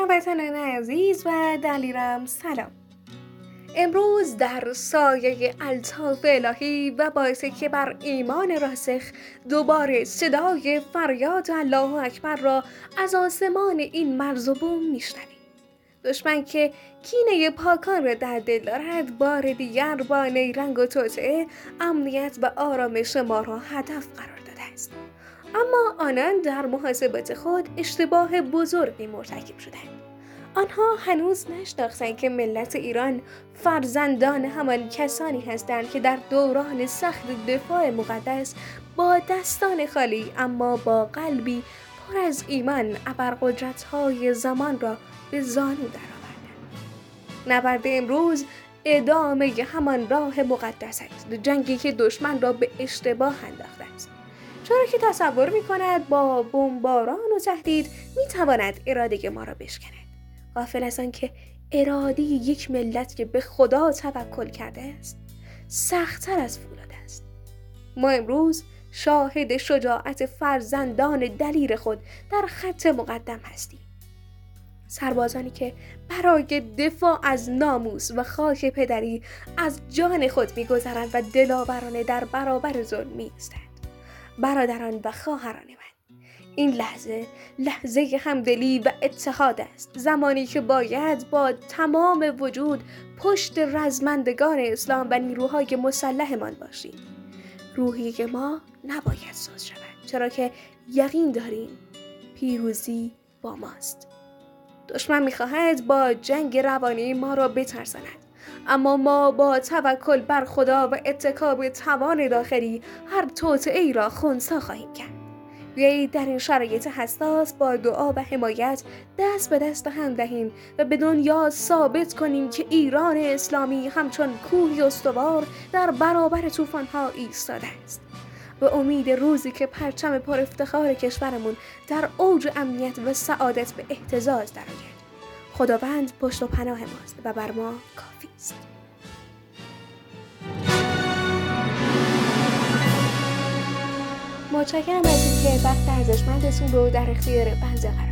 هموطنان عزیز و دلیرم سلام. امروز در سایه الطاف الهی و باعث که بر ایمان راسخ دوباره صدای فریاد الله اکبر را از آسمان این مرز و بوم میشنویم. دشمن که کینه پاکان را در دل دارد بار دیگر با نیرنگ و توطئه امنیت و آرامش ما را هدف قرار داده است. اما آنان در محاسبات خود اشتباه بزرگی مرتکب شدند. آنها هنوز نشناختند که ملت ایران فرزندان همان کسانی هستند که در دوران سخت دفاع مقدس با دستان خالی اما با قلبی پر از ایمان ابرقدرت‌های زمان را به زانو درآوردند. نبرد امروز ادامه همان راه مقدس است، جنگی که دشمن را به اشتباه انداخته است. چرا که تصور می‌کند با بمباران و تهدید می‌تواند اراده ما را بشکند. غافل از آن که اراده یک ملت که به خدا توکل کرده است سخت‌تر از فولاد است. ما امروز شاهد شجاعت فرزندان دلیر خود در خط مقدم هستیم. سربازانی که برای دفاع از ناموس و خاک پدری از جان خود می‌گذرند و دلاورانه در برابر ظلم می‌ایستند. برادران و خواهران من، این لحظه همدلی و اتحاد است، زمانی که باید با تمام وجود پشت رزمندگان اسلام و نیروهای مسلحمان باشیم. روحیه ما نباید سوز شود، چرا که یقین داریم پیروزی با ماست. دشمن می‌خواهد با جنگ روانی ما را بترساند، اما ما با توکل بر خدا و اتکا به توان داخلی هر توطئه‌ای را خنثی خواهیم کرد. بیایید در این شرایط حساس با دعا و حمایت دست به دست هم دهیم و به دنیا ثابت کنیم که ایران اسلامی همچون کوهی استوار در برابر طوفان‌ها ایستاده است. به امید روزی که پرچم پر افتخار کشورمون در اوج امنیت و سعادت به اهتزاز درآید. خداوند پشت و پناه ماست و بر ما کافی است. متشکرم از اینکه وقت ارزشمندتون رو در اختیار بنده قرار